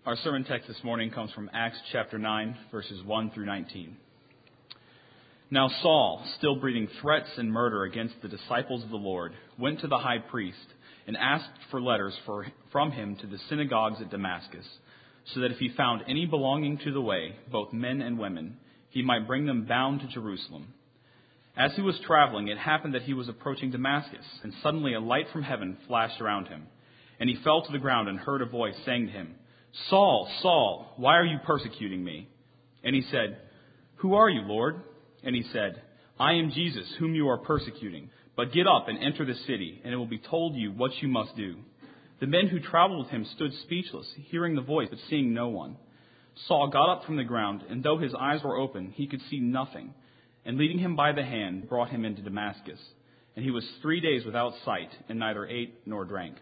Our sermon text this morning comes from Acts chapter 9, verses 1 through 19. Now Saul, still breathing threats and murder against the disciples of the Lord, went to the high priest and asked for letters from him to the synagogues at Damascus, so that if he found any belonging to the way, both men and women, he might bring them bound to Jerusalem. As he was traveling, it happened that he was approaching Damascus, and suddenly a light from heaven flashed around him. And he fell to the ground and heard a voice saying to him, Saul, Saul, why are you persecuting me? And he said, Who are you, Lord? And he said, I am Jesus, whom you are persecuting. But get up and enter the city, and it will be told you what you must do. The men who traveled with him stood speechless, hearing the voice, but seeing no one. Saul got up from the ground, and though his eyes were open, he could see nothing. And leading him by the hand, brought him into Damascus. And he was 3 days without sight, and neither ate nor drank.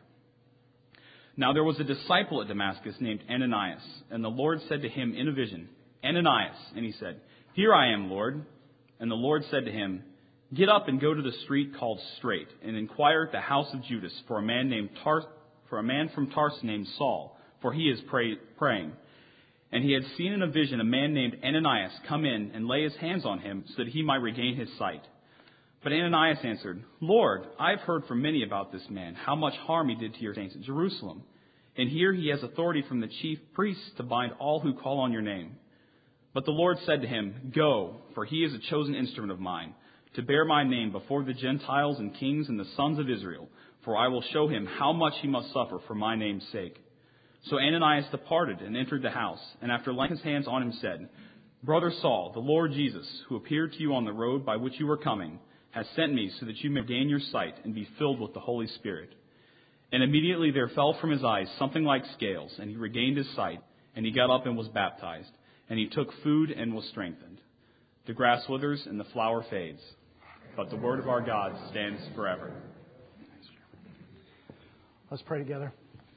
Now there was a disciple at Damascus named Ananias, and the Lord said to him in a vision, Ananias, and he said, Here I am, Lord. And the Lord said to him, Get up and go to the street called Straight, and inquire at the house of Judas for a man from Tarsus named Saul, for he is praying. And he had seen in a vision a man named Ananias come in and lay his hands on him so that he might regain his sight. But Ananias answered, Lord, I have heard from many about this man, how much harm he did to your saints at Jerusalem. And here he has authority from the chief priests to bind all who call on your name. But the Lord said to him, Go, for he is a chosen instrument of mine, to bear my name before the Gentiles and kings and the sons of Israel, for I will show him how much he must suffer for my name's sake. So Ananias departed and entered the house, and after laying his hands on him said, Brother Saul, the Lord Jesus, who appeared to you on the road by which you were coming, has sent me so that you may gain your sight and be filled with the Holy Spirit. And immediately there fell from his eyes something like scales, and he regained his sight, and he got up and was baptized, and he took food and was strengthened. The grass withers and the flower fades, but the word of our God stands forever. Let's pray together.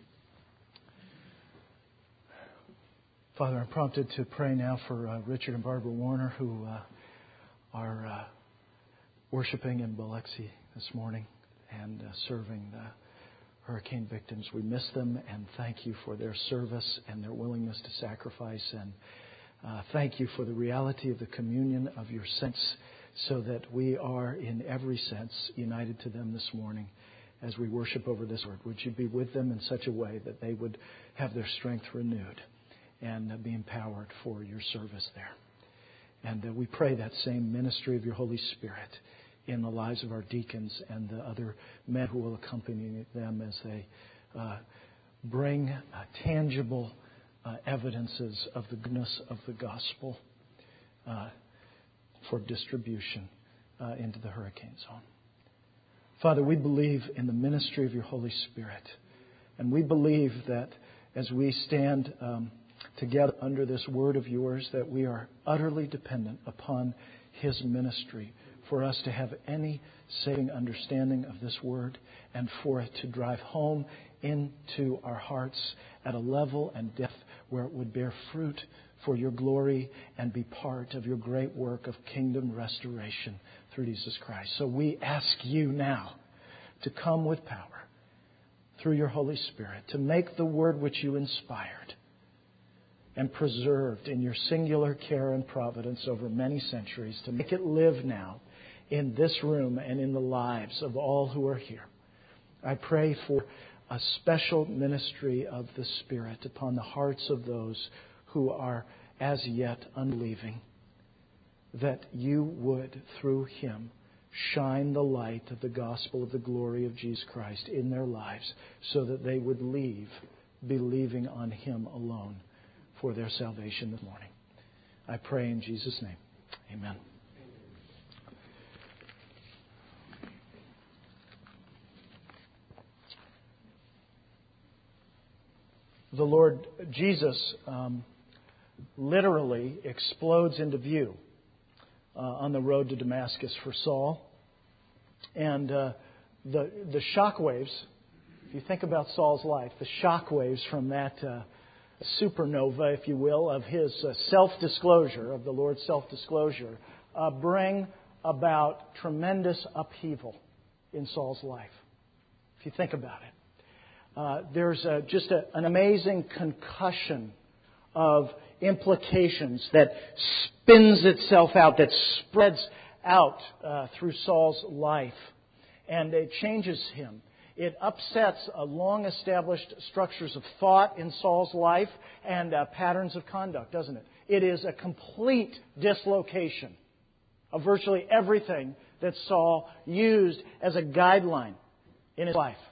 Father, I'm prompted to pray now for Richard and Barbara Warner, who are worshiping in Biloxi this morning and serving the hurricane victims. We miss them and thank you for their service and their willingness to sacrifice. And thank you for the reality of the communion of your saints, so that we are in every sense united to them this morning as we worship over this word. Would you be with them in such a way that they would have their strength renewed and be empowered for your service there. And we pray that same ministry of your Holy Spirit in the lives of our deacons and the other men who will accompany them as they bring tangible evidences of the goodness of the gospel for distribution into the hurricane zone. Father, we believe in the ministry of your Holy Spirit. And we believe that as we stand together under this word of yours, that we are utterly dependent upon His ministry for us to have any saving understanding of this word and for it to drive home into our hearts at a level and depth where it would bear fruit for your glory and be part of your great work of kingdom restoration through Jesus Christ. So we ask you now to come with power through your Holy Spirit to make the word which you inspired and preserved in your singular care and providence over many centuries, to make it live now in this room and in the lives of all who are here. I pray for a special ministry of the Spirit upon the hearts of those who are as yet unbelieving, that you would, through Him, shine the light of the gospel of the glory of Jesus Christ in their lives, so that they would leave believing on Him alone for their salvation this morning. I pray in Jesus' name. Amen. The Lord Jesus literally explodes into view on the road to Damascus for Saul. And the shockwaves, if you think about Saul's life, the shockwaves from that supernova, if you will, of his self-disclosure, of the Lord's self-disclosure, bring about tremendous upheaval in Saul's life. If you think about it. There's just an amazing concussion of implications that spins itself out, that spreads out through Saul's life. And it changes him. It upsets long-established structures of thought in Saul's life and patterns of conduct, doesn't it? It is a complete dislocation of virtually everything that Saul used as a guideline in his life.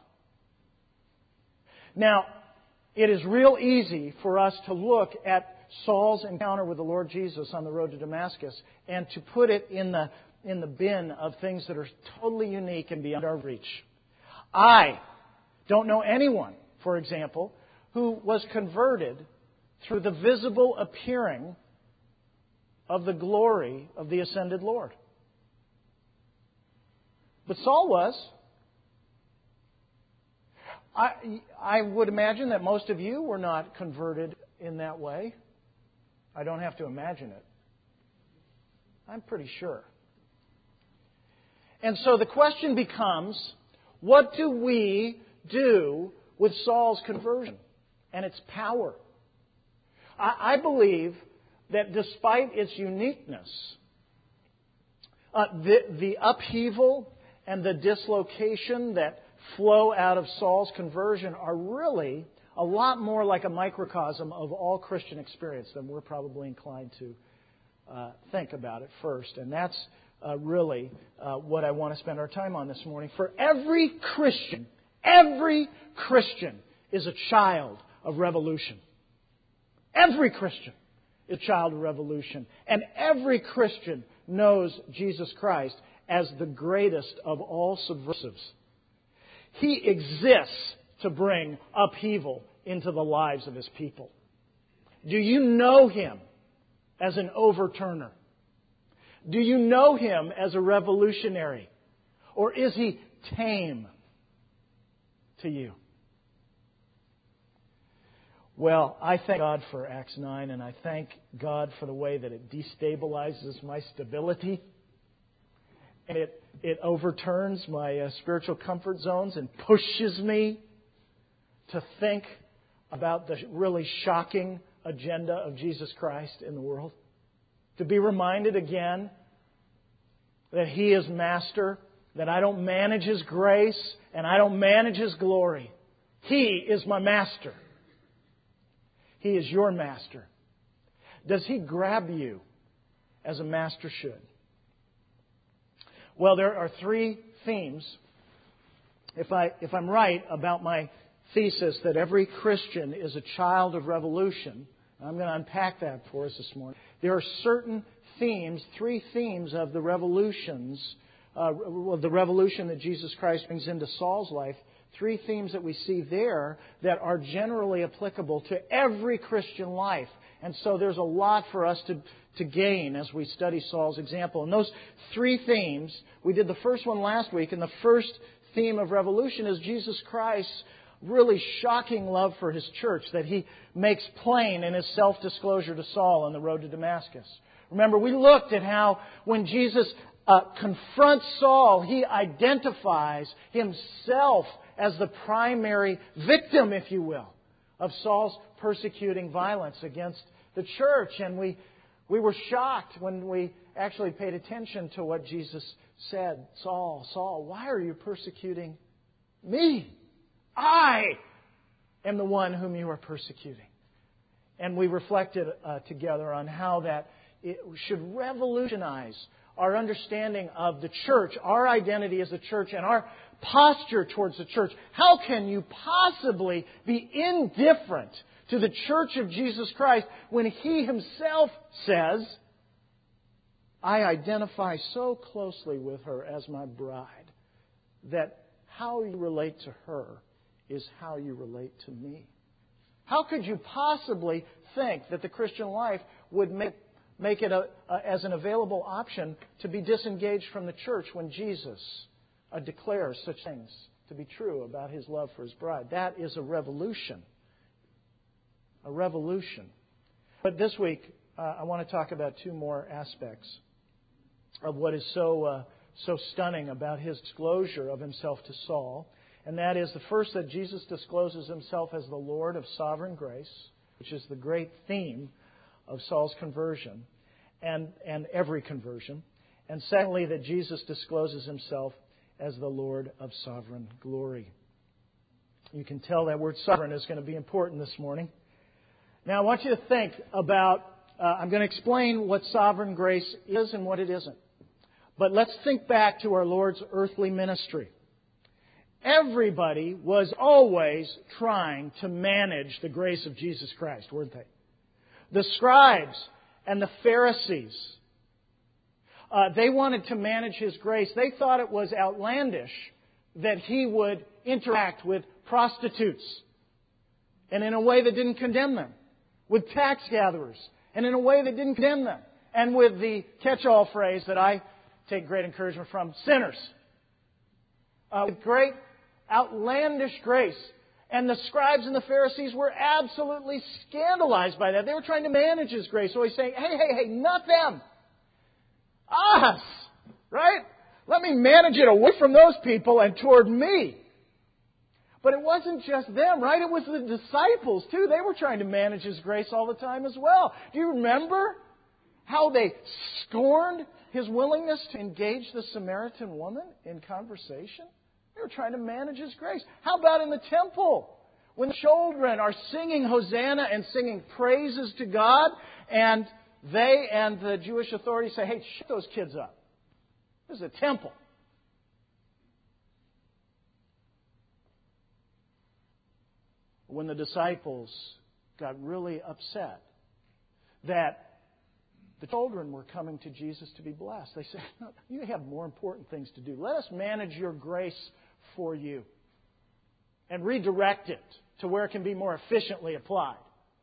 Now, it is real easy for us to look at Saul's encounter with the Lord Jesus on the road to Damascus and to put it in the bin of things that are totally unique and beyond our reach. I don't know anyone, for example, who was converted through the visible appearing of the glory of the ascended Lord. But Saul was. I would imagine that most of you were not converted in that way. I don't have to imagine it. I'm pretty sure. And so the question becomes, what do we do with Saul's conversion and its power? I believe that despite its uniqueness, the upheaval and the dislocation that flow out of Saul's conversion are really a lot more like a microcosm of all Christian experience than we're probably inclined to think about at first. And that's really what I want to spend our time on this morning. For every Christian is a child of revolution. Every Christian is a child of revolution. And every Christian knows Jesus Christ as the greatest of all subversives. He exists to bring upheaval into the lives of His people. Do you know Him as an overturner? Do you know Him as a revolutionary? Or is He tame to you? Well, I thank God for Acts 9, and I thank God for the way that it destabilizes my stability. And it overturns my spiritual comfort zones and pushes me to think about the really shocking agenda of Jesus Christ in the world. To be reminded again that He is Master, that I don't manage His grace and I don't manage His glory. He is my Master. He is your Master. Does He grab you as a master should? Well, there are three themes. If I'm right about my thesis that every Christian is a child of revolution, I'm going to unpack that for us this morning. There are certain themes, three themes of the revolutions, the revolution that Jesus Christ brings into Saul's life. Three themes that we see there that are generally applicable to every Christian life. And so there's a lot for us to gain as we study Saul's example. And those three themes, we did the first one last week, and the first theme of revolution is Jesus Christ's really shocking love for His church that He makes plain in His self-disclosure to Saul on the road to Damascus. Remember, we looked at how when Jesus confronts Saul, He identifies Himself as the primary victim, if you will, of Saul's persecuting violence against the church. And we were shocked when we actually paid attention to what Jesus said. Saul, Saul, why are you persecuting me? I am the one whom you are persecuting. And we reflected together on how that it should revolutionize our understanding of the church, our identity as a church, and our posture towards the church. How can you possibly be indifferent to the church of Jesus Christ when He Himself says, I identify so closely with her as my bride that how you relate to her is how you relate to me? How could you possibly think that the Christian life would make it as an available option to be disengaged from the church when Jesus declares such things to be true about His love for His bride? That is a revolution. A revolution. But this week, I want to talk about two more aspects of what is so stunning about His disclosure of Himself to Saul. And that is the first, that Jesus discloses Himself as the Lord of sovereign grace. which is the great theme of Saul's conversion and every conversion. And secondly, that Jesus discloses Himself as the Lord of sovereign glory. You can tell that word sovereign is going to be important this morning. Now I want you to think about, I'm going to explain what sovereign grace is and what it isn't. But let's think back to our Lord's earthly ministry. Everybody was always trying to manage the grace of Jesus Christ, weren't they? The scribes and the Pharisees, they wanted to manage His grace. They thought it was outlandish that He would interact with prostitutes, and in a way that didn't condemn them, with tax gatherers, and in a way that didn't condemn them, and with the catch-all phrase that I take great encouragement from, sinners. With great outlandish grace. And the scribes and the Pharisees were absolutely scandalized by that. They were trying to manage His grace. So He's saying, hey, not them. Us. Right? Let me manage it away from those people and toward me. But it wasn't just them, right? It was the disciples, too. They were trying to manage His grace all the time as well. Do you remember how they scorned His willingness to engage the Samaritan woman in conversation? They were trying to manage His grace. How about in the temple? When the children are singing Hosanna and singing praises to God, and they and the Jewish authorities say, hey, shut those kids up. This is a temple. When the disciples got really upset that the children were coming to Jesus to be blessed, they said, no, you have more important things to do. Let us manage your grace for you and redirect it to where it can be more efficiently applied.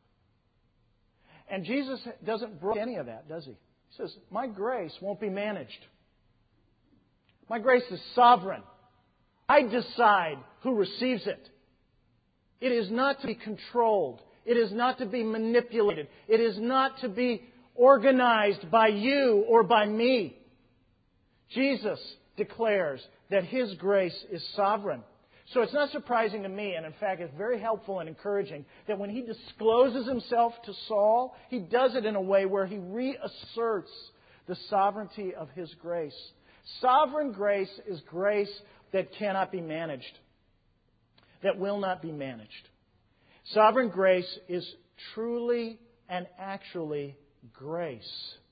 And Jesus doesn't broach any of that, does He? He says, my grace won't be managed. My grace is sovereign. I decide who receives it. It is not to be controlled. It is not to be manipulated. It is not to be organized by you or by me. Jesus declares that His grace is sovereign. So it's not surprising to me, and in fact it's very helpful and encouraging, that when He discloses Himself to Saul, He does it in a way where He reasserts the sovereignty of His grace. Sovereign grace is grace that cannot be managed, that will not be managed. Sovereign grace is truly and actually grace.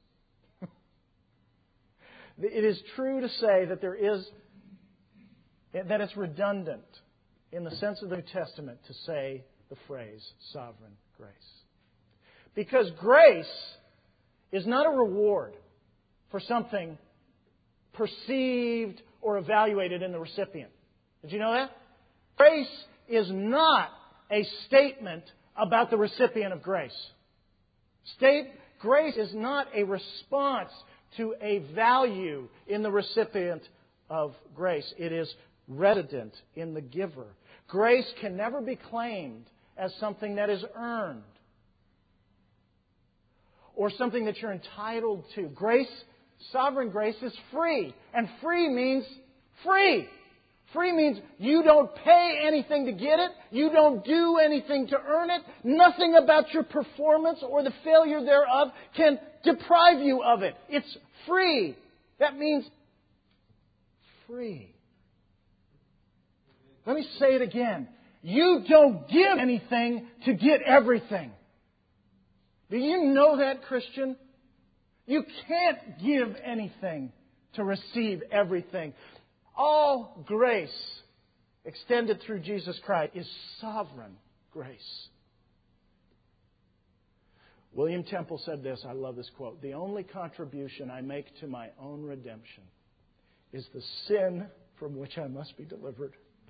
It is true to say that that it's redundant in the sense of the New Testament to say the phrase sovereign grace. Because grace is not a reward for something perceived or evaluated in the recipient. Did you know that? Grace is not a statement about the recipient of grace. Grace is not a response to a value in the recipient of grace. It is resident in the giver. Grace can never be claimed as something that is earned or something that you're entitled to. Sovereign grace is free. And free means free. Free means you don't pay anything to get it. You don't do anything to earn it. Nothing about your performance or the failure thereof can deprive you of it. It's free. That means free. Let me say it again. You don't give anything to get everything. Do you know that, Christian? You can't give anything to receive everything. All grace extended through Jesus Christ is sovereign grace. William Temple said this, I love this quote, "The only contribution I make to my own redemption is the sin from which I must be delivered."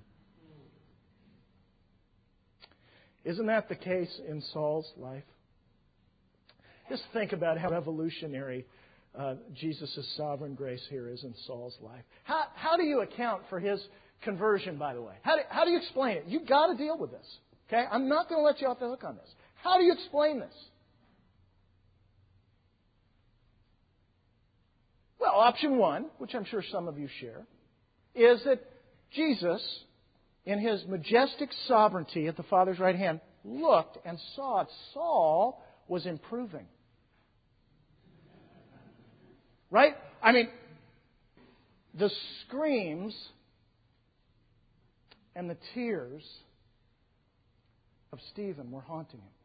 Isn't that the case in Saul's life? Just think about how revolutionary Jesus' sovereign grace here is in Saul's life. How do you account for his conversion, by the way? How do you explain it? You've got to deal with this. Okay? I'm not going to let you off the hook on this. How do you explain this? Well, option one, which I'm sure some of you share, is that Jesus, in His majestic sovereignty at the Father's right hand, looked and saw it, Saul was improving. Right? I mean, the screams and the tears of Stephen were haunting him.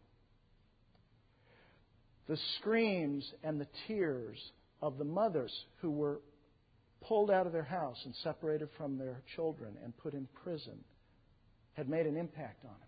The screams and the tears of the mothers who were pulled out of their house and separated from their children and put in prison had made an impact on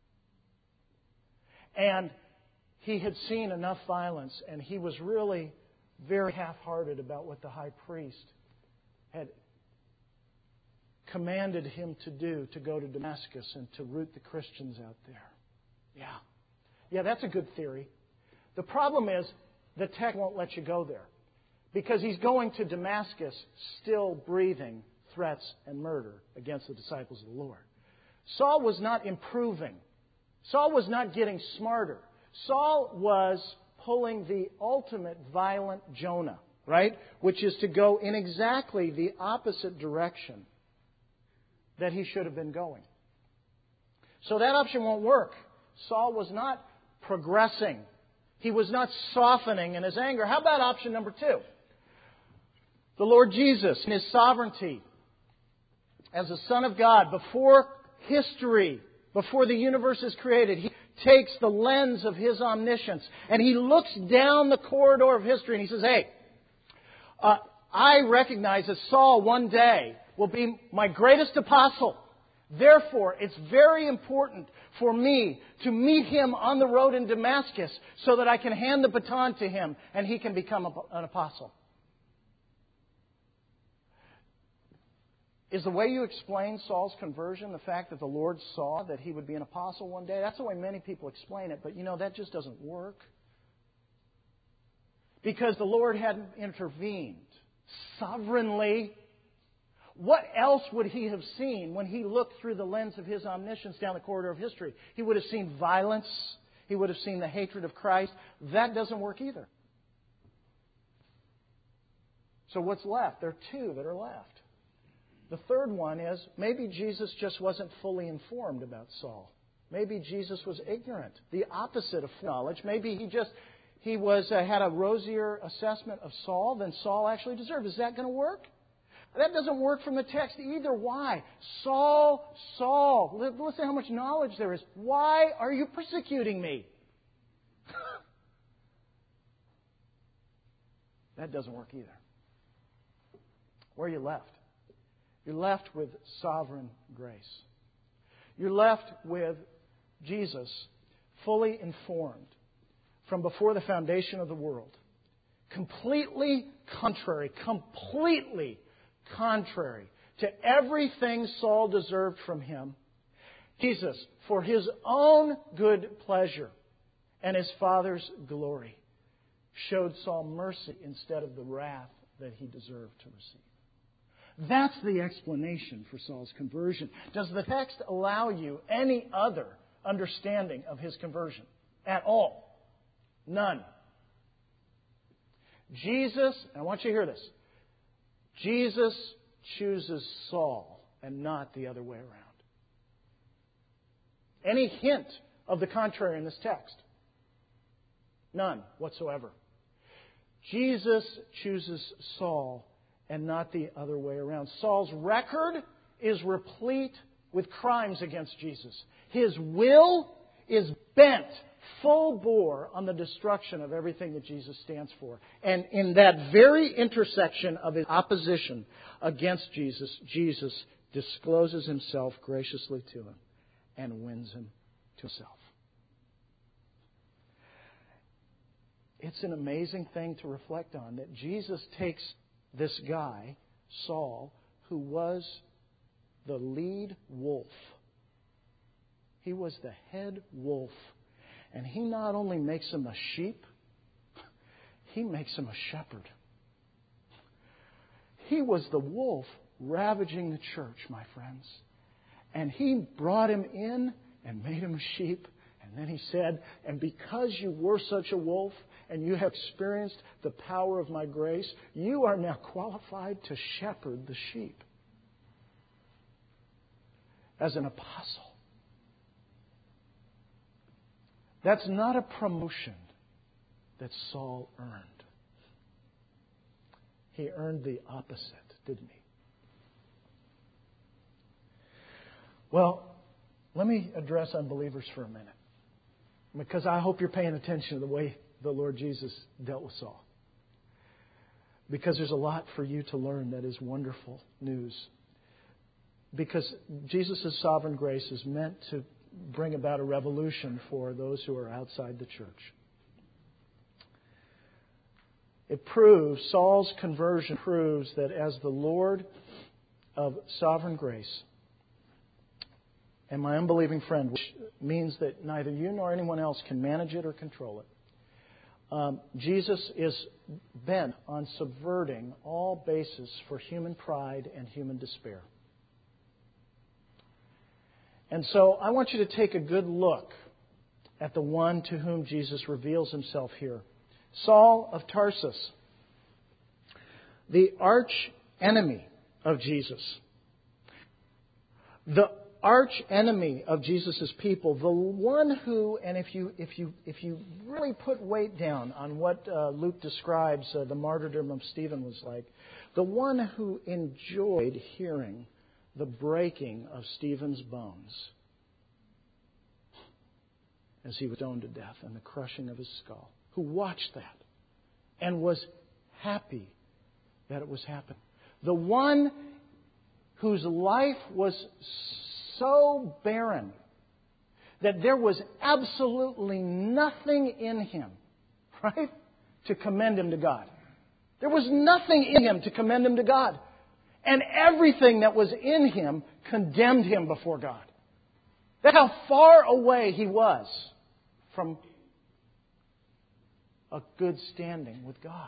him. And he had seen enough violence, and he was really very half-hearted about what the high priest had commanded him to do, to go to Damascus and to root the Christians out there. Yeah, that's a good theory. The problem is the text won't let you go there, because he's going to Damascus still breathing threats and murder against the disciples of the Lord. Saul was not improving. Saul was not getting smarter. Saul was pulling the ultimate violent Jonah, right? Which is to go in exactly the opposite direction that he should have been going. So that option won't work. Saul was not progressing. He was not softening in his anger. How about option number 2? The Lord Jesus, in His sovereignty, as the Son of God, before history, before the universe is created, He takes the lens of His omniscience and He looks down the corridor of history and He says, hey, I recognize that Saul one day will be my greatest apostle. Therefore, it's very important for me to meet him on the road in Damascus so that I can hand the baton to him and he can become an apostle. Is the way you explain Saul's conversion the fact that the Lord saw that he would be an apostle one day? That's the way many people explain it, but that just doesn't work. Because the Lord hadn't intervened sovereignly. What else would He have seen when He looked through the lens of His omniscience down the corridor of history? He would have seen violence. He would have seen the hatred of Christ. That doesn't work either. So what's left? There are 2 that are left. The third one is maybe Jesus just wasn't fully informed about Saul. Maybe Jesus was ignorant, the opposite of knowledge. Maybe he had a rosier assessment of Saul than Saul actually deserved. Is that going to work? That doesn't work from the text either. Why? Saul, Saul. Listen how much knowledge there is. Why are you persecuting me? That doesn't work either. Where are you left? You're left with sovereign grace. You're left with Jesus fully informed from before the foundation of the world. Completely contrary to everything Saul deserved from him. Jesus, for His own good pleasure and His Father's glory, showed Saul mercy instead of the wrath that he deserved to receive. That's the explanation for Saul's conversion. Does the text allow you any other understanding of his conversion at all? None. Jesus, I want you to hear this, Jesus chooses Saul and not the other way around. Any hint of the contrary in this text? None whatsoever. Jesus chooses Saul and not the other way around. Saul's record is replete with crimes against Jesus. His will is bent full bore on the destruction of everything that Jesus stands for. And in that very intersection of his opposition against Jesus, Jesus discloses Himself graciously to him and wins him to Himself. It's an amazing thing to reflect on that Jesus takes this guy, Saul, who was the lead wolf. He was the head wolf. And He not only makes him a sheep, He makes him a shepherd. He was the wolf ravaging the church, my friends. And He brought him in and made him a sheep. And then He said, and because you were such a wolf and you have experienced the power of my grace, you are now qualified to shepherd the sheep. As an apostle. That's not a promotion that Saul earned. He earned the opposite, didn't he? Well, let me address unbelievers for a minute, because I hope you're paying attention to the way the Lord Jesus dealt with Saul. Because there's a lot for you to learn that is wonderful news. Because Jesus' sovereign grace is meant to bring about a revolution for those who are outside the church. It proves, Saul's conversion proves that as the Lord of sovereign grace, and my unbelieving friend, which means that neither you nor anyone else can manage it or control it, Jesus is bent on subverting all basis for human pride and human despair. And so I want you to take a good look at the one to whom Jesus reveals himself here. Saul of Tarsus, the arch enemy of Jesus. The arch enemy of Jesus' people, the one who, and if you really put weight down on what Luke describes the martyrdom of Stephen was like, the one who enjoyed hearing the breaking of Stephen's bones as he was stoned to death and the crushing of his skull, who watched that and was happy that it was happening. The one whose life was so barren that there was absolutely nothing in him, right, to commend him to God. There was nothing in him to commend him to God. And everything that was in him condemned him before God. That's how far away he was from a good standing with God.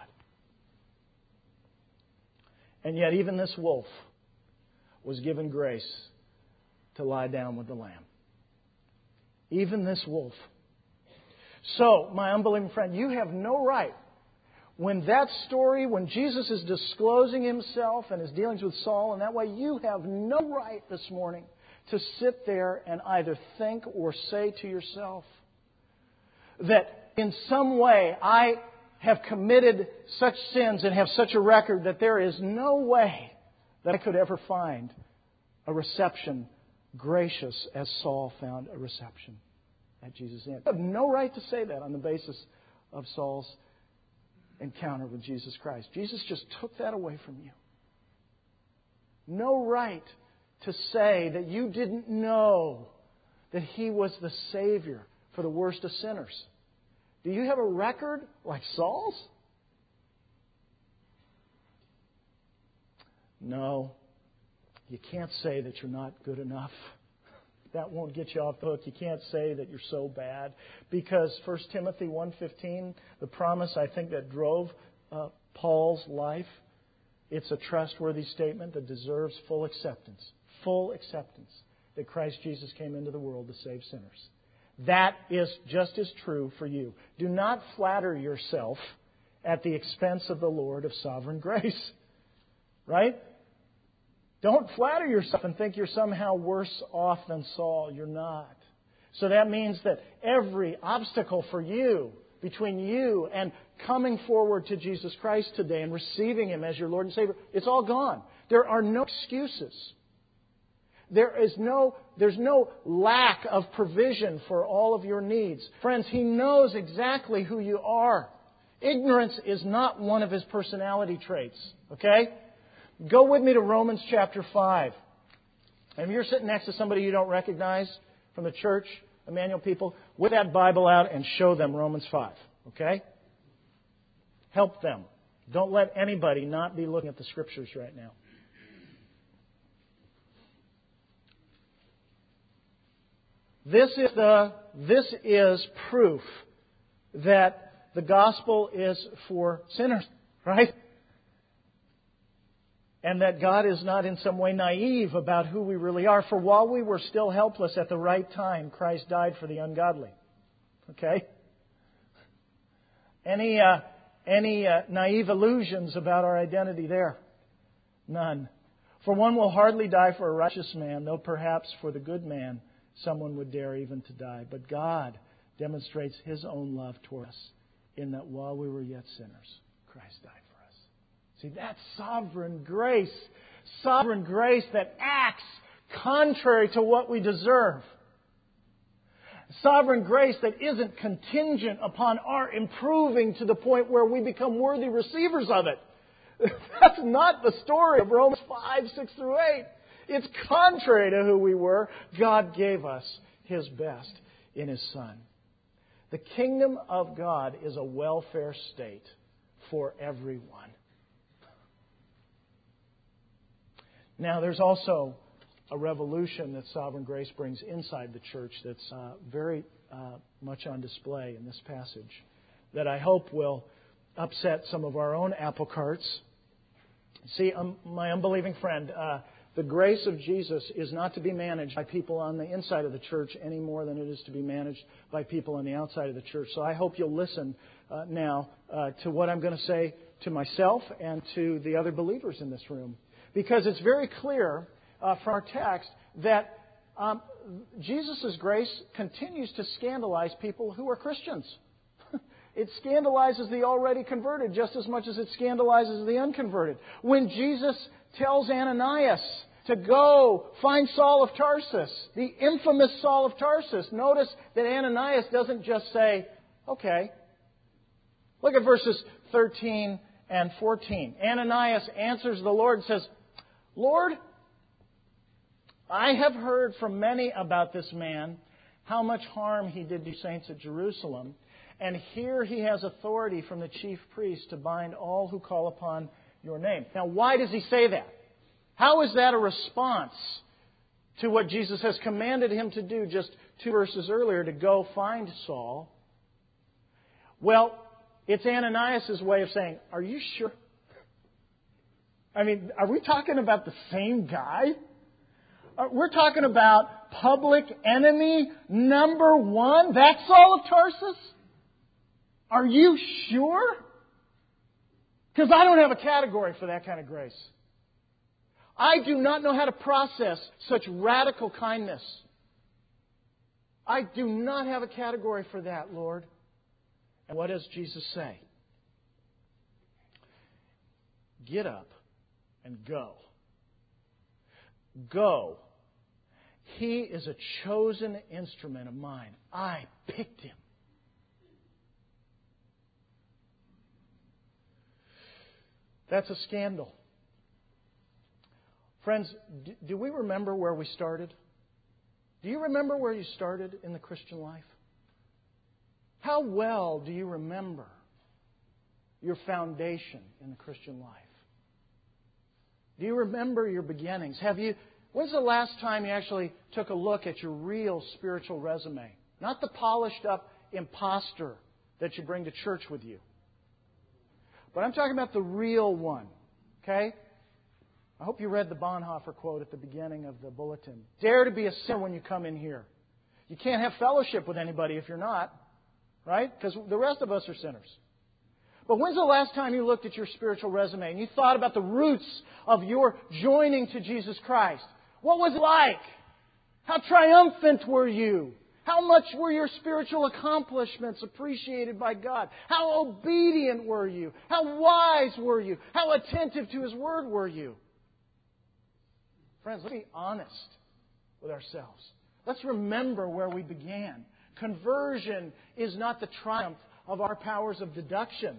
And yet even this wolf was given grace to lie down with the lamb. Even this wolf. So, my unbelieving friend, you have no right. When that story, when Jesus is disclosing himself and his dealings with Saul in that way, you have no right this morning to sit there and either think or say to yourself that in some way I have committed such sins and have such a record that there is no way that I could ever find a reception gracious as Saul found a reception at Jesus' hand. You have no right to say that on the basis of Saul's encounter with Jesus Christ. Jesus just took that away from you. No right to say that you didn't know that He was the Savior for the worst of sinners. Do you have a record like Saul's? No. You can't say that you're not good enough. That won't get you off the hook. You can't say that you're so bad. Because 1 Timothy 1:15, the promise I think that drove Paul's life, it's a trustworthy statement that deserves full acceptance. Full acceptance that Christ Jesus came into the world to save sinners. That is just as true for you. Do not flatter yourself at the expense of the Lord of sovereign grace. Right? Don't flatter yourself and think you're somehow worse off than Saul. You're not. So that means that every obstacle for you, between you and coming forward to Jesus Christ today and receiving Him as your Lord and Savior, it's all gone. There are no excuses. There's no lack of provision for all of your needs. Friends, He knows exactly who you are. Ignorance is not one of His personality traits. Okay? Go with me to Romans chapter 5. And if you're sitting next to somebody you don't recognize from the church, Emmanuel people, whip that Bible out and show them Romans 5. Okay? Help them. Don't let anybody not be looking at the Scriptures right now. This is proof that the gospel is for sinners, right? And that God is not in some way naive about who we really are. For while we were still helpless at the right time, Christ died for the ungodly. Okay? Any naive illusions about our identity there? None. For one will hardly die for a righteous man, though perhaps for the good man someone would dare even to die. But God demonstrates His own love toward us in that while we were yet sinners, Christ died for us. See, that's sovereign grace. Sovereign grace that acts contrary to what we deserve. Sovereign grace that isn't contingent upon our improving to the point where we become worthy receivers of it. That's not the story of Romans 5, 6 through 8. It's contrary to who we were. God gave us His best in His Son. The kingdom of God is a welfare state for everyone. Now, there's also a revolution that sovereign grace brings inside the church that's very much on display in this passage that I hope will upset some of our own apple carts. See, my unbelieving friend, the grace of Jesus is not to be managed by people on the inside of the church any more than it is to be managed by people on the outside of the church. So I hope you'll listen now to what I'm going to say to myself and to the other believers in this room. Because it's very clear from our text that Jesus' grace continues to scandalize people who are Christians. It scandalizes the already converted just as much as it scandalizes the unconverted. When Jesus tells Ananias to go find Saul of Tarsus, the infamous Saul of Tarsus, notice that Ananias doesn't just say, okay. Look at verses 13 and 14. Ananias answers the Lord and says, Lord, I have heard from many about this man, how much harm he did to saints at Jerusalem. And here he has authority from the chief priest to bind all who call upon your name. Now, why does he say that? How is that a response to what Jesus has commanded him to do just 2 verses earlier, to go find Saul? Well, it's Ananias' way of saying, are you sure? I mean, are we talking about the same guy? We're talking about public enemy number 1? That's Saul of Tarsus? Are you sure? Because I don't have a category for that kind of grace. I do not know how to process such radical kindness. I do not have a category for that, Lord. And what does Jesus say? Get up and go. Go. He is a chosen instrument of mine. I picked him. That's a scandal. Friends, do we remember where we started? Do you remember where you started in the Christian life? How well do you remember your foundation in the Christian life? Do you remember your beginnings? When's the last time you actually took a look at your real spiritual resume? Not the polished up imposter that you bring to church with you. But I'm talking about the real one. Okay? I hope you read the Bonhoeffer quote at the beginning of the bulletin. Dare to be a sinner when you come in here. You can't have fellowship with anybody if you're not. Right? Because the rest of us are sinners. But when's the last time you looked at your spiritual resume and you thought about the roots of your joining to Jesus Christ? What was it like? How triumphant were you? How much were your spiritual accomplishments appreciated by God? How obedient were you? How wise were you? How attentive to His Word were you? Friends, let's be honest with ourselves. Let's remember where we began. Conversion is not the triumph of our powers of deduction.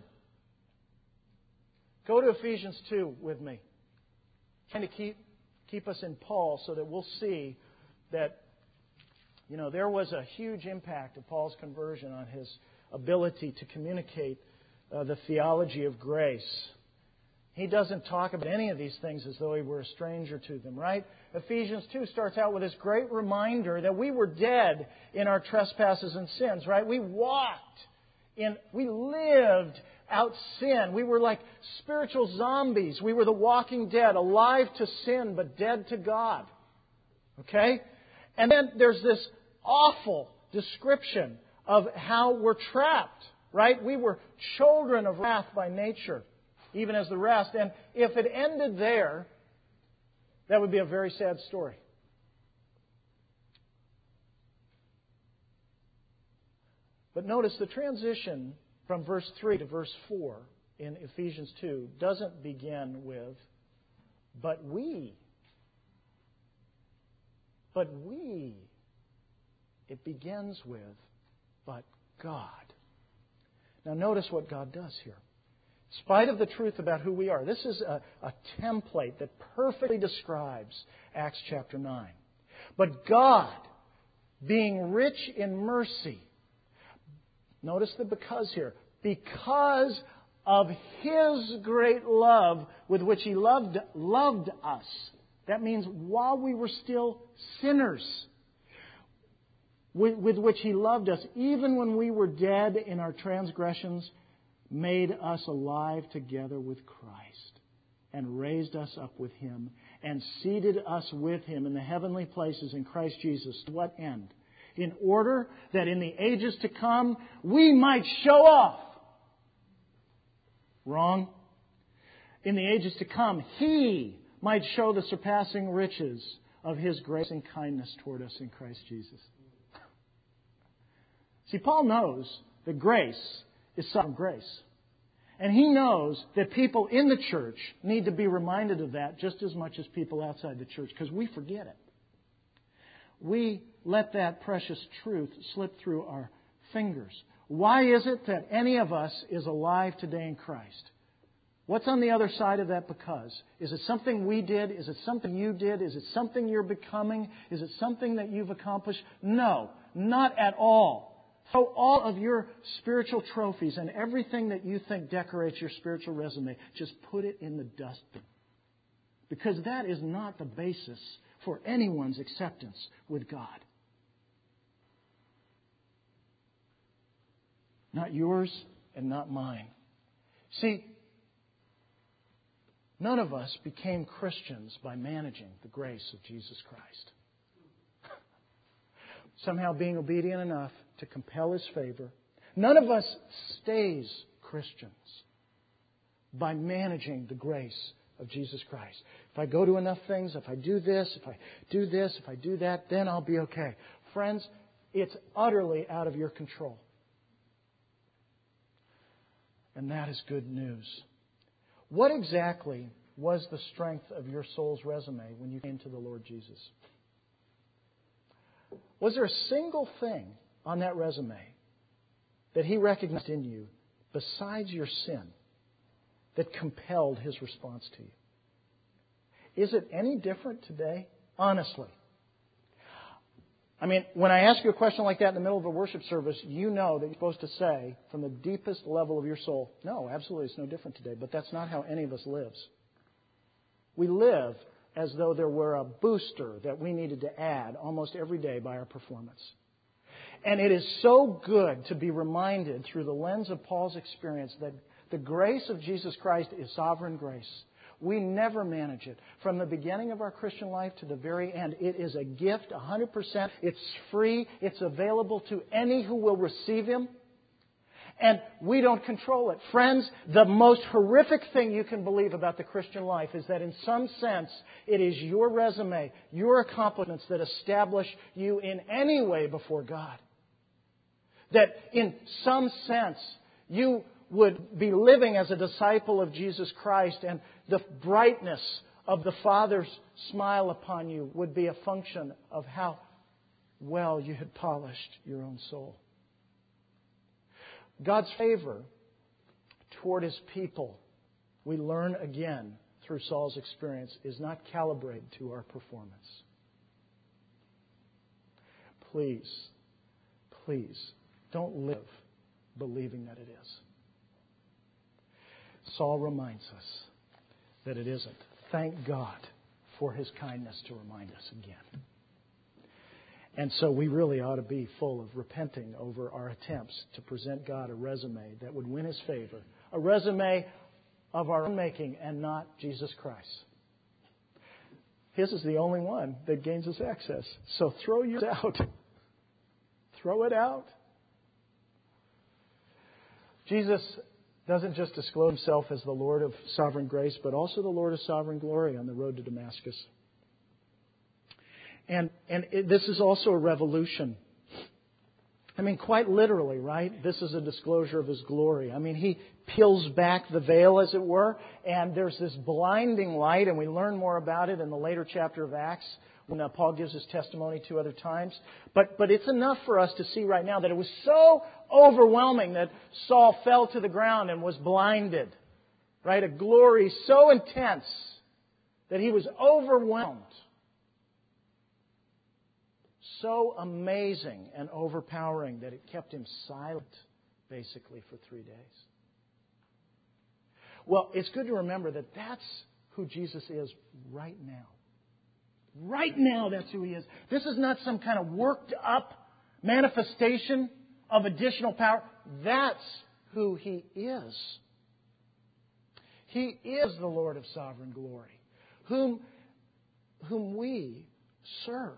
Go to Ephesians 2 with me. Trying to keep us in Paul so that we'll see that there was a huge impact of Paul's conversion on his ability to communicate the theology of grace. He doesn't talk about any of these things as though he were a stranger to them, right? Ephesians 2 starts out with this great reminder that we were dead in our trespasses and sins, right? We lived out sin. We were like spiritual zombies. We were the walking dead, alive to sin, but dead to God. Okay? And then there's this awful description of how we're trapped, right? We were children of wrath by nature, even as the rest. And if it ended there, that would be a very sad story. But notice the transition from verse 3 to verse 4 in Ephesians 2 doesn't begin with, but we. But we. It begins with, but God. Now notice what God does here. In spite of the truth about who we are, this is a template that perfectly describes Acts chapter 9. But God, being rich in mercy, notice the because here, because of His great love with which He loved us. That means while we were still sinners, with which He loved us, even when we were dead in our transgressions, made us alive together with Christ, and raised us up with Him, and seated us with Him in the heavenly places in Christ Jesus. To what end? In order that in the ages to come, we might show off. Wrong. In the ages to come, He might show the surpassing riches of His grace and kindness toward us in Christ Jesus. See, Paul knows that grace is sovereign grace. And he knows that people in the church need to be reminded of that just as much as people outside the church, because we forget it. We let that precious truth slip through our fingers. Why is it that any of us is alive today in Christ? What's on the other side of that because? Is it something we did? Is it something you did? Is it something you're becoming? Is it something that you've accomplished? No, not at all. Throw all of your spiritual trophies and everything that you think decorates your spiritual resume, just put it in the dustbin. Because that is not the basis for anyone's acceptance with God. Not yours and not mine. See, none of us became Christians by managing the grace of Jesus Christ. Somehow being obedient enough to compel His favor. None of us stays Christians by managing the grace of Jesus Christ. If I go to enough things, if I do this, if I do this, if I do that, then I'll be okay. Friends, it's utterly out of your control. And that is good news. What exactly was the strength of your soul's resume when you came to the Lord Jesus? Was there a single thing on that resume that He recognized in you besides your sin that compelled His response to you? Is it any different today? Honestly. I mean, when I ask you a question like that in the middle of a worship service, you know that you're supposed to say from the deepest level of your soul, no, absolutely, it's no different today. But that's not how any of us lives. We live as though there were a booster that we needed to add almost every day by our performance. And it is so good to be reminded through the lens of Paul's experience that the grace of Jesus Christ is sovereign grace. We never manage it. From the beginning of our Christian life to the very end, it is a gift, 100%. It's free. It's available to any who will receive Him. And we don't control it. Friends, the most horrific thing you can believe about the Christian life is that in some sense, it is your resume, your accomplishments that establish you in any way before God. That in some sense, you would be living as a disciple of Jesus Christ, and the brightness of the Father's smile upon you would be a function of how well you had polished your own soul. God's favor toward His people, we learn again through Saul's experience, is not calibrated to our performance. Please, please, don't live believing that it is. Saul reminds us that it isn't. Thank God for His kindness to remind us again. And so we really ought to be full of repenting over our attempts to present God a resume that would win His favor. A resume of our own making and not Jesus Christ. His is the only one that gains us access. So throw yours out. Throw it out. Jesus doesn't just disclose Himself as the Lord of sovereign grace, but also the Lord of sovereign glory on the road to Damascus. And this is also a revolution. I mean, quite literally, right? This is a disclosure of His glory. I mean, He peels back the veil, as it were, and there's this blinding light, and we learn more about it in the later chapter of Acts when Paul gives his testimony 2 other times. But it's enough for us to see right now that it was so overwhelming that Saul fell to the ground and was blinded. Right? A glory so intense that he was overwhelmed. So amazing and overpowering that it kept him silent, basically, for 3 days. Well, it's good to remember that that's who Jesus is right now. Right now, that's who He is. This is not some kind of worked up manifestation of additional power. That's who He is. He is the Lord of sovereign glory, whom we serve.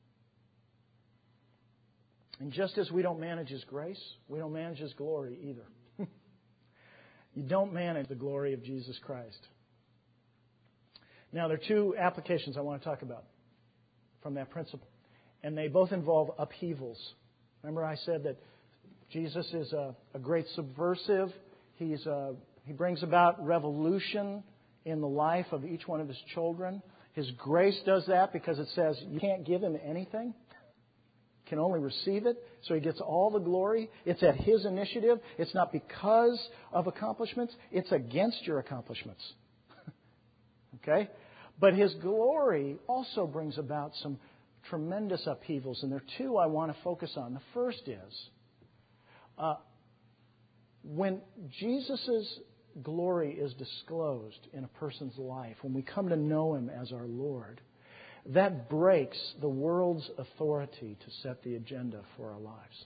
And just as we don't manage His grace, we don't manage His glory either. You don't manage the glory of Jesus Christ. Now, there are 2 applications I want to talk about from that principle. And they both involve upheavals. Remember I said that Jesus is a great subversive. He brings about revolution in the life of each one of His children. His grace does that because it says you can't give Him anything. You can only receive it. So He gets all the glory. It's at His initiative. It's not because of accomplishments. It's against your accomplishments. Okay? But His glory also brings about some tremendous upheavals. And there are 2 I want to focus on. The first is when Jesus' glory is disclosed in a person's life, when we come to know Him as our Lord, that breaks the world's authority to set the agenda for our lives.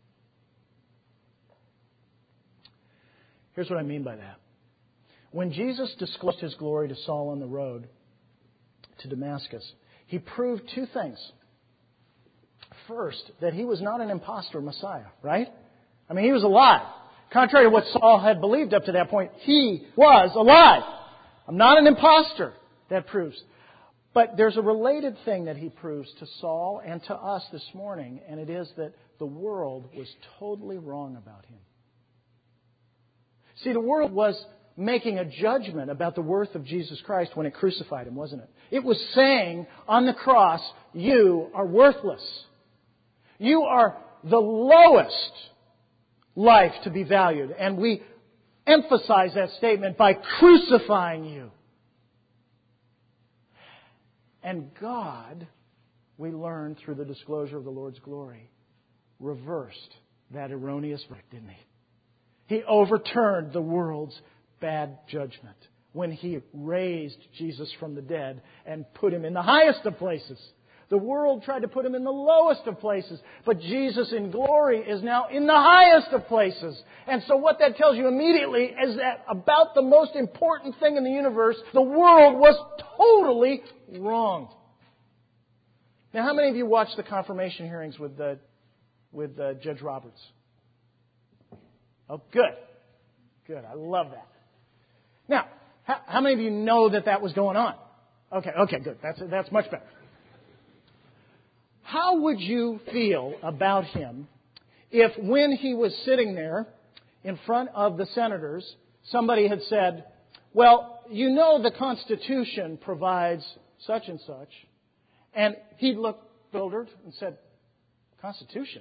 Here's what I mean by that. When Jesus disclosed His glory to Saul on the road to Damascus, He proved 2 things. First, that He was not an imposter Messiah, right? I mean, He was alive. Contrary to what Saul had believed up to that point, He was alive. I'm not an imposter. That proves. But there's a related thing that He proves to Saul and to us this morning, and it is that the world was totally wrong about Him. See, the world was making a judgment about the worth of Jesus Christ when it crucified Him, wasn't it? It was saying on the cross, you are worthless. You are the lowest life to be valued. And we emphasize that statement by crucifying you. And God, we learn through the disclosure of the Lord's glory, reversed that erroneous verdict, didn't He? He overturned the world's bad judgment when He raised Jesus from the dead and put Him in the highest of places. The world tried to put Him in the lowest of places, but Jesus in glory is now in the highest of places. And so what that tells you immediately is that about the most important thing in the universe, the world was totally wrong. Now, how many of you watched the confirmation hearings with Judge Roberts? Oh, good. Good. I love that. Now, how many of you know that was going on? Okay, good. That's much better. How would you feel about him if when he was sitting there in front of the senators, somebody had said, well, you know the Constitution provides such and such, and he'd look bewildered and said, Constitution?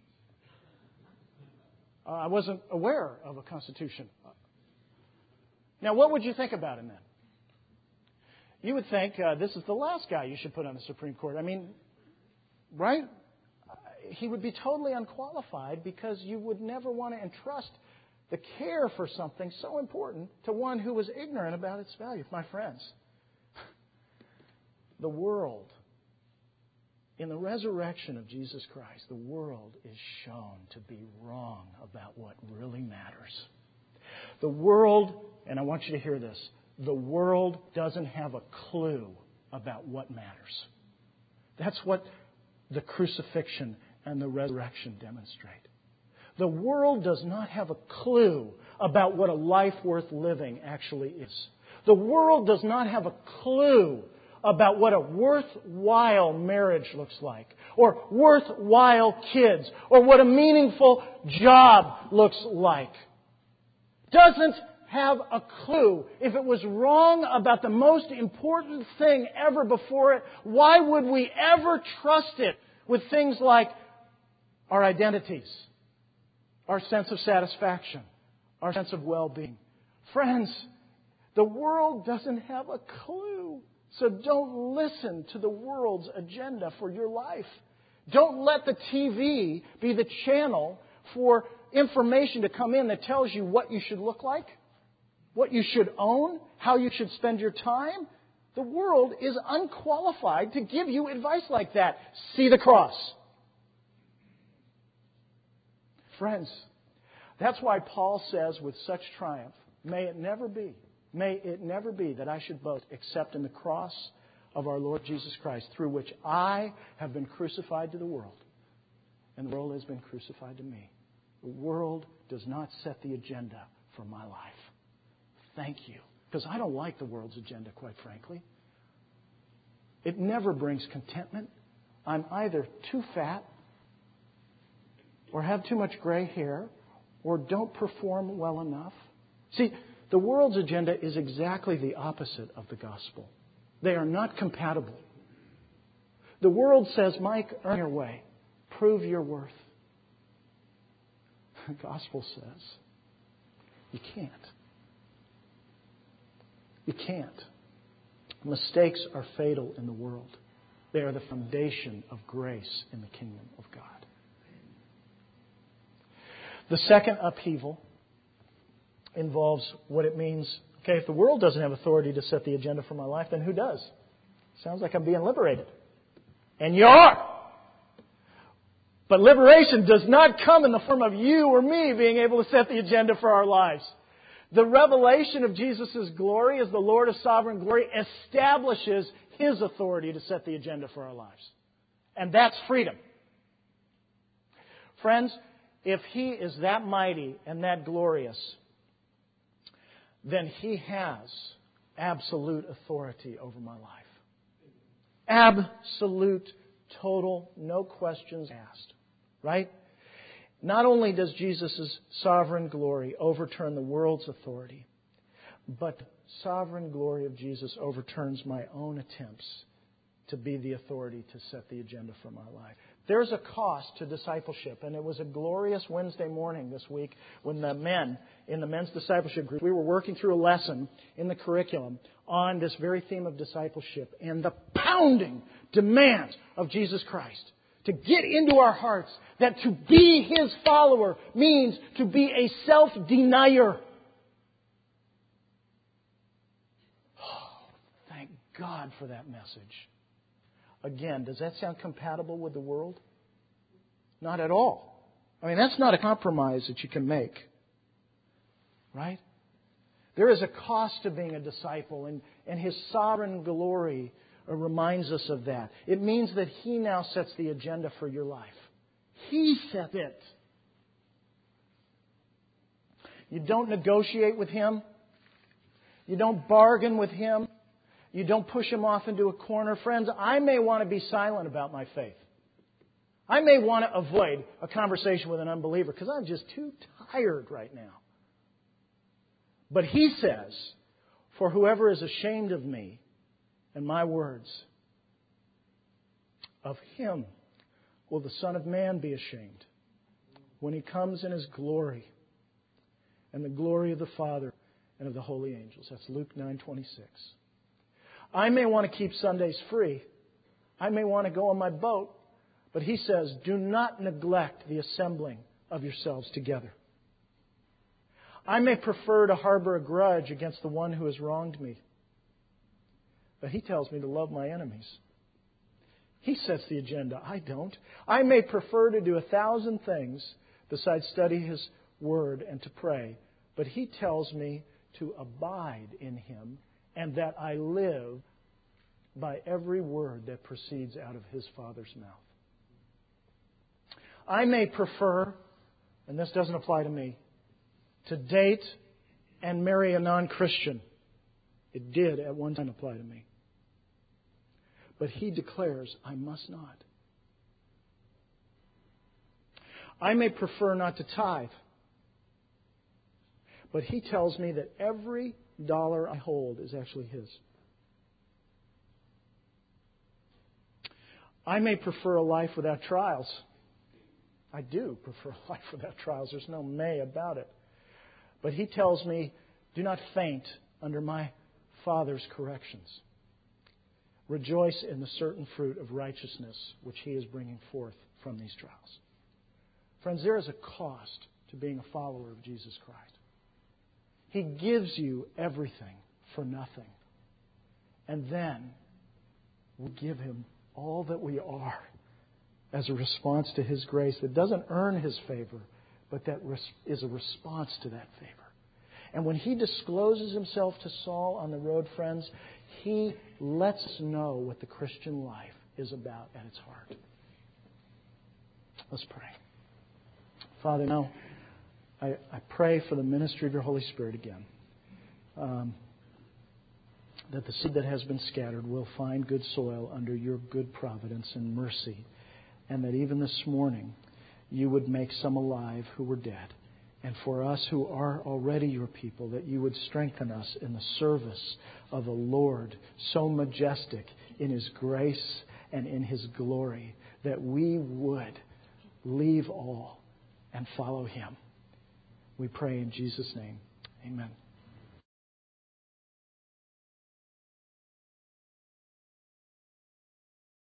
I wasn't aware of a Constitution. Now, what would you think about him then? You would think, this is the last guy you should put on the Supreme Court. I mean, right? He would be totally unqualified because you would never want to entrust the care for something so important to one who was ignorant about its value. My friends, the world, in the resurrection of Jesus Christ, the world is shown to be wrong about what really matters. The world, and I want you to hear this, the world doesn't have a clue about what matters. That's what the crucifixion and the resurrection demonstrate. The world does not have a clue about what a life worth living actually is. The world does not have a clue about what a worthwhile marriage looks like, or worthwhile kids, or what a meaningful job looks like. Doesn't have a clue. If it was wrong about the most important thing ever before it, why would we ever trust it with things like our identities, our sense of satisfaction, our sense of well-being? Friends, the world doesn't have a clue. So don't listen to the world's agenda for your life. Don't let the TV be the channel for information to come in that tells you what you should look like, what you should own, how you should spend your time. The world is unqualified to give you advice like that. See the cross. Friends, that's why Paul says with such triumph, may it never be that I should boast except in the cross of our Lord Jesus Christ, through which I have been crucified to the world, and the world has been crucified to me. The world does not set the agenda for my life. Thank you. Because I don't like the world's agenda, quite frankly. It never brings contentment. I'm either too fat, or have too much gray hair, or don't perform well enough. See, the world's agenda is exactly the opposite of the gospel. They are not compatible. The world says, Mike, earn your way. Prove your worth. The gospel says, you can't. You can't. Mistakes are fatal in the world. They are the foundation of grace in the kingdom of God. The second upheaval involves what it means. Okay, if the world doesn't have authority to set the agenda for my life, then who does? Sounds like I'm being liberated. And you are. But liberation does not come in the form of you or me being able to set the agenda for our lives. The revelation of Jesus' glory as the Lord of sovereign glory establishes His authority to set the agenda for our lives. And that's freedom. Friends, if He is that mighty and that glorious, then He has absolute authority over my life. Absolute, total, no questions asked. Right? Not only does Jesus' sovereign glory overturn the world's authority, but sovereign glory of Jesus overturns my own attempts to be the authority to set the agenda for my life. There's a cost to discipleship, and it was a glorious Wednesday morning this week when the men in the men's discipleship group, we were working through a lesson in the curriculum on this very theme of discipleship and the pounding demands of Jesus Christ to get into our hearts that to be His follower means to be a self-denier. Oh, thank God for that message. Again, does that sound compatible with the world? Not at all. I mean, that's not a compromise that you can make. Right? There is a cost to being a disciple, and His sovereign glory reminds us of that. It means that He now sets the agenda for your life. He set it. You don't negotiate with Him. You don't bargain with Him. You don't push Him off into a corner. Friends, I may want to be silent about my faith. I may want to avoid a conversation with an unbeliever because I'm just too tired right now. But He says, for whoever is ashamed of me and my words, of him will the Son of Man be ashamed when He comes in His glory and the glory of the Father and of the holy angels. That's Luke 9:26. I may want to keep Sundays free. I may want to go on my boat. But He says, do not neglect the assembling of yourselves together. I may prefer to harbor a grudge against the one who has wronged me. But He tells me to love my enemies. He sets the agenda. I don't. I may prefer to do 1,000 things besides study His Word and to pray. But He tells me to abide in Him and that I live by every word that proceeds out of His Father's mouth. I may prefer, and this doesn't apply to me, to date and marry a non-Christian. It did at one time apply to me. But He declares, I must not. I may prefer not to tithe. But He tells me that every dollar I hold is actually His. I may prefer a life without trials. I do prefer a life without trials. There's no may about it. But He tells me, do not faint under my Father's corrections. Rejoice in the certain fruit of righteousness which He is bringing forth from these trials. Friends, there is a cost to being a follower of Jesus Christ. He gives you everything for nothing. And then we give Him all that we are as a response to His grace that doesn't earn His favor, but that is a response to that favor. And when He discloses Himself to Saul on the road, friends, He lets us know what the Christian life is about at its heart. Let's pray. Father, now I pray for the ministry of Your Holy Spirit again. That the seed that has been scattered will find good soil under Your good providence and mercy. And that even this morning, You would make some alive who were dead. And for us who are already Your people, that You would strengthen us in the service of a Lord so majestic in His grace and in His glory, that we would leave all and follow Him. We pray in Jesus' name. Amen.